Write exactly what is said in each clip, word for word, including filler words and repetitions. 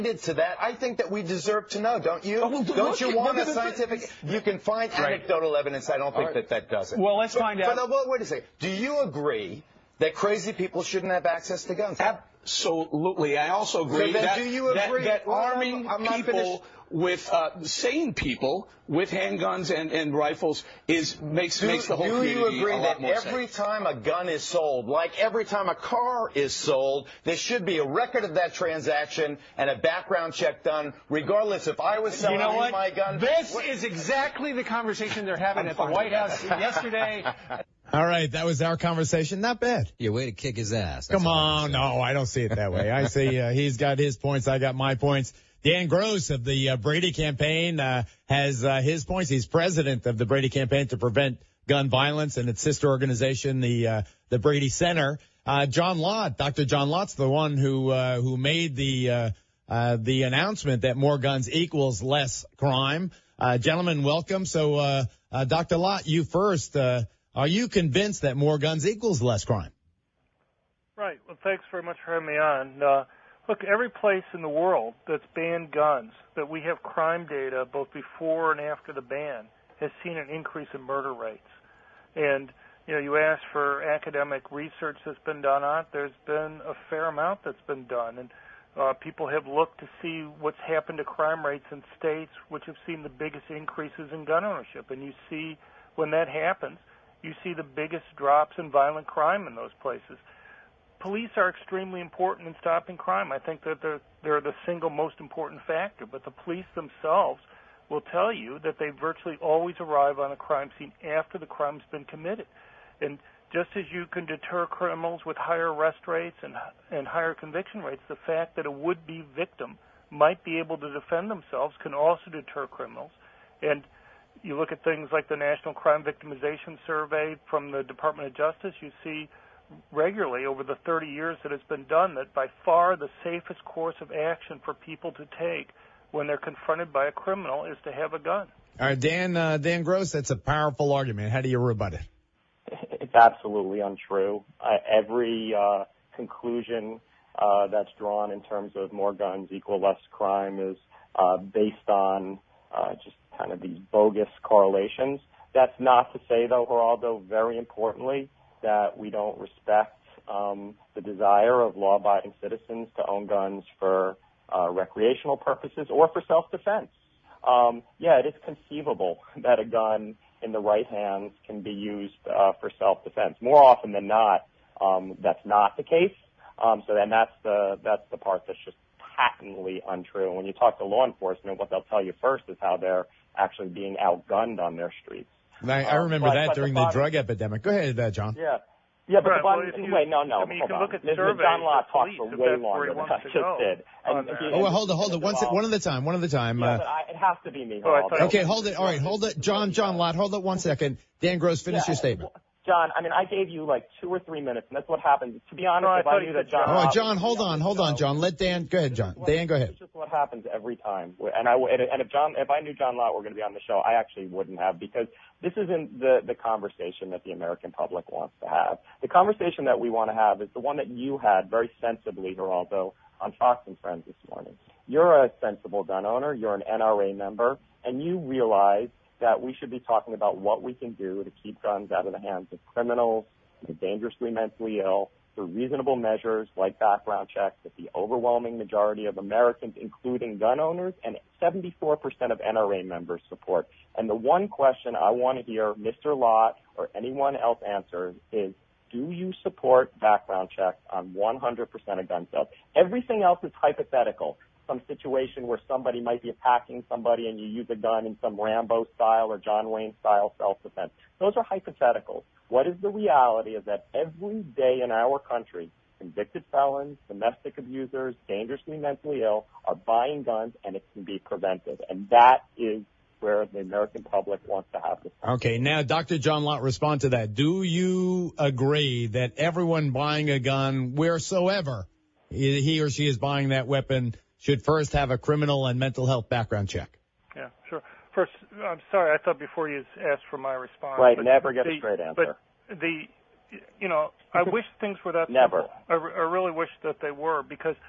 to that, I think that we deserve to know, don't you? Oh, well, don't look, you want look a at the scientific? thing. You can find Right. anecdotal evidence. I don't think right. that that does it. Well, let's but, find out. But, but wait a second. Do you agree that crazy people shouldn't have access to guns? Absolutely. I also agree so then that, do you agree? that, that well, arming I'm, I'm people with uh, sane people with handguns and, and rifles is makes do, makes the whole do community you agree a lot that more every safe. time a gun is sold, like every time a car is sold, there should be a record of that transaction and a background check done, regardless if I was selling you, know you what? my gun? This what? is exactly the conversation they're having at the White House yesterday. All right, that was our conversation. Not bad. Yeah, way to kick his ass. That's Come on. No, I don't see it that way. I see uh, he's got his points. I got my points. Dan Gross of the uh, Brady campaign uh, has uh, his points. He's president of the Brady campaign to prevent gun violence and its sister organization, the uh, the Brady Center. Uh, John Lott, Doctor John Lott's the one who uh, who made the uh, uh, the announcement that more guns equals less crime. Uh, gentlemen, welcome. So, uh, uh, Doctor Lott, you first. Uh, are you convinced that more guns equals less crime? Right. Well, thanks very much for having me on. Uh, Look, every place in the world that's banned guns, that we have crime data both before and after the ban, has seen an increase in murder rates. And, you know, you asked for academic research that's been done on it. There's been a fair amount that's been done. And uh, people have looked to see what's happened to crime rates in states which have seen the biggest increases in gun ownership. And you see, when that happens, you see the biggest drops in violent crime in those places. Police are extremely important in stopping crime. I think that they're, they're the single most important factor, but the police themselves will tell you that they virtually always arrive on a crime scene after the crime's been committed. And just as you can deter criminals with higher arrest rates and, and higher conviction rates, the fact that a would-be victim might be able to defend themselves can also deter criminals. And you look at things like the National Crime Victimization Survey from the Department of Justice, you see regularly over the thirty years that it's been done that by far the safest course of action for people to take when they're confronted by a criminal is to have a gun. All right, Dan, uh, Dan Gross, that's a powerful argument. How do you rebut it? It's absolutely untrue. Uh, every uh, conclusion uh, that's drawn in terms of more guns equal less crime is uh, based on uh, just kind of these bogus correlations. That's not to say, though, Geraldo, very importantly, that we don't respect um, the desire of law-abiding citizens to own guns for uh, recreational purposes or for self-defense. Um, yeah, it is conceivable that a gun in the right hands can be used uh, for self-defense. More often than not, um, that's not the case. Um, so then that's the that's the part that's just patently untrue. When you talk to law enforcement, what they'll tell you first is how they're actually being outgunned on their streets. I, I remember um, but, that but during the, the bottom, drug epidemic. Go ahead, uh, John. Yeah. Yeah, but right, the bottom, well, you, wait, no, no, I mean, you hold can on. look at Mister surveys John Lott of talked police, for if way that's where longer he than wants I to just go did. And on if that. you- Oh, well, hold it, hold it. One, se- one at a time, one at a time. Yeah, Uh, but I, it has to be me. Oh, I Geraldo. thought- okay, hold it. All right, hold it. John, John Lott, hold it one second. Dan Gross, finish Yeah, your statement. John, I mean, I gave you like two or three minutes, and that's what happens. To be honest, No, I if I thought knew you that said John... All right, Lott John, would hold be on, the hold on, show, John. Let Dan, go ahead, John. What- Dan, go ahead. It's just what happens every time. And I and if John, if I knew John Lott were going to be on the show, I actually wouldn't have, because this isn't the the conversation that the American public wants to have. The conversation that we want to have is the one that you had very sensibly, Geraldo, on Fox and Friends this morning. You're a sensible gun owner. You're an N R A member, and you realize that we should be talking about what we can do to keep guns out of the hands of criminals, the dangerously mentally ill, through reasonable measures like background checks that the overwhelming majority of Americans, including gun owners, and seventy-four percent of N R A members support. And the one question I want to hear Mister Lott or anyone else answer is, do you support background checks on one hundred percent of gun sales? Everything else is hypothetical. Some situation where somebody might be attacking somebody and you use a gun in some Rambo style or John Wayne style self-defense. Those are hypotheticals. What is the reality is that every day in our country, convicted felons, domestic abusers, dangerously mentally ill are buying guns, and it can be prevented. And that is where the American public wants to have this. Okay, now, Doctor John Lott, respond to that. Do you agree that everyone buying a gun, wheresoever he he or she is buying that weapon, should first have a criminal and mental health background check? Yeah, sure. First, I'm sorry, I thought before you asked for my response. Right, but never get the, a straight answer. But the, you know, I wish things were that Never. simple. I, I really wish that they were, because,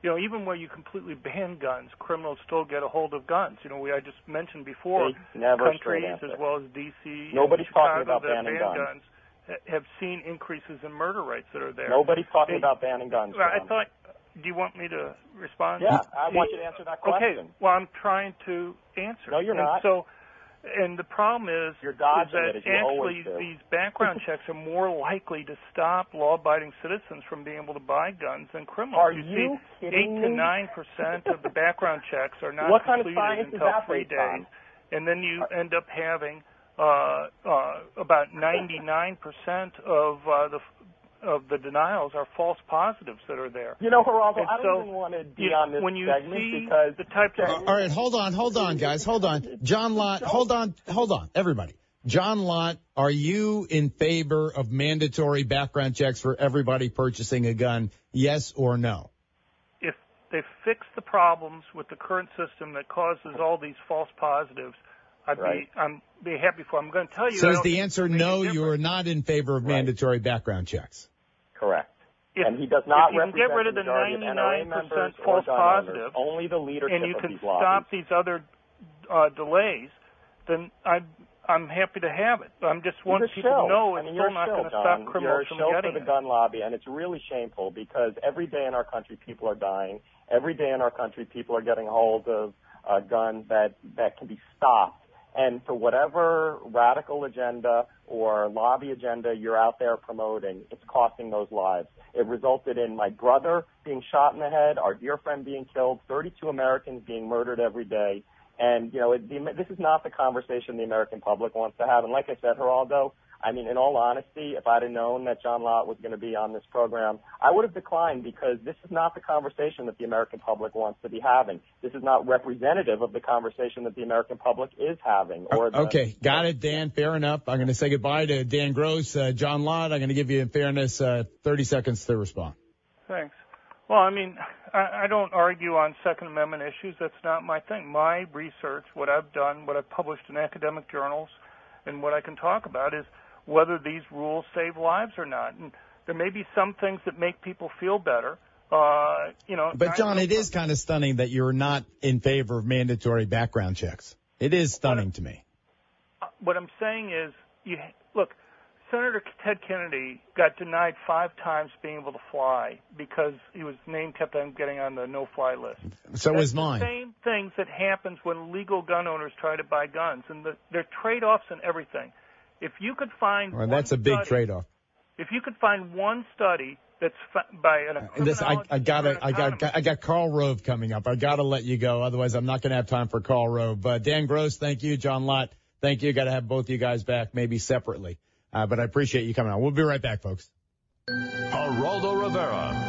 you know, even where you completely ban guns, criminals still get a hold of guns. You know, we I just mentioned before, countries as well as D C Nobody's and talking Chicago about that banning ban guns. guns have seen increases in murder rates that are there. Nobody's talking they, about banning guns. Well, I John. thought. Do you want me to respond? Yeah, I want you to answer that question. Okay. Well, I'm trying to answer. No, you're and not. So. And the problem is, You're dodging is that it, as you actually always do. these background checks are more likely to stop law-abiding citizens from being able to buy guns than criminals. Are you, you see, kidding eight me? to nine percent of the background checks are not what kind of completed science until is that three based days, on? and then you end up having uh, uh, about ninety-nine percent of uh, the of the denials are false positives that are there. You know, Geraldo, And I don't so, even want to be you, on this when you segment see because the type of All right, hold on, hold on, guys, hold on. John Lott, hold on, hold on, everybody. John Lott, are you in favor of mandatory background checks for everybody purchasing a gun, yes or no? If they fix the problems with the current system that causes all these false positives, I'd right. be I'm be happy for. I'm going to tell you. So is the answer no? You are not in favor of right. mandatory background checks. Correct. If, and he does not if you can represent get rid of the ninety-nine percent false positives, only the leadership and you of can these stop lobbies. these other uh, delays, then I'd, I'm happy to have it. I'm just You're wanting people shill. to know I it's mean, still you're not shill, going to stop John. criminals You're from a shill getting for the it. gun lobby, and it's really shameful because every day in our country people are dying. Every day in our country people are getting hold of a gun that, that can be stopped. And for whatever radical agenda or lobby agenda you're out there promoting, it's costing those lives. It resulted in my brother being shot in the head, our dear friend being killed, thirty-two Americans being murdered every day. And, you know, it, the, this is not the conversation the American public wants to have. And like I said, Geraldo, I mean, in all honesty, if I'd have known that John Lott was going to be on this program, I would have declined because this is not the conversation that the American public wants to be having. This is not representative of the conversation that the American public is having. Or the, okay, got it, Dan. Fair enough. I'm going to say goodbye to Dan Gross. Uh, John Lott, I'm going to give you, in fairness, uh, thirty seconds to respond. Thanks. Well, I mean, I, I don't argue on Second Amendment issues. That's not my thing. My research, what I've done, what I've published in academic journals, and what I can talk about is whether these rules save lives or not. And there may be some things that make people feel better. Uh, you know. But, John, it is kind of stunning that you're not in favor of mandatory background checks. It is stunning to me. What I'm saying is, you look, Senator Ted Kennedy got denied five times being able to fly because he was name kept on getting on the no-fly list. So That's is mine. The same things that happens when legal gun owners try to buy guns, and the, there are trade-offs and everything. If you could find Well, one that's a big study, trade-off. If you could find one study that's fa- by an Uh, this, I, I got I got I got Karl Rove coming up. I got to let you go, otherwise I'm not going to have time for Karl Rove. But Dan Gross, thank you. John Lott, thank you. Got to have both you guys back, maybe separately. Uh, but I appreciate you coming on. We'll be right back, folks. Geraldo Rivera,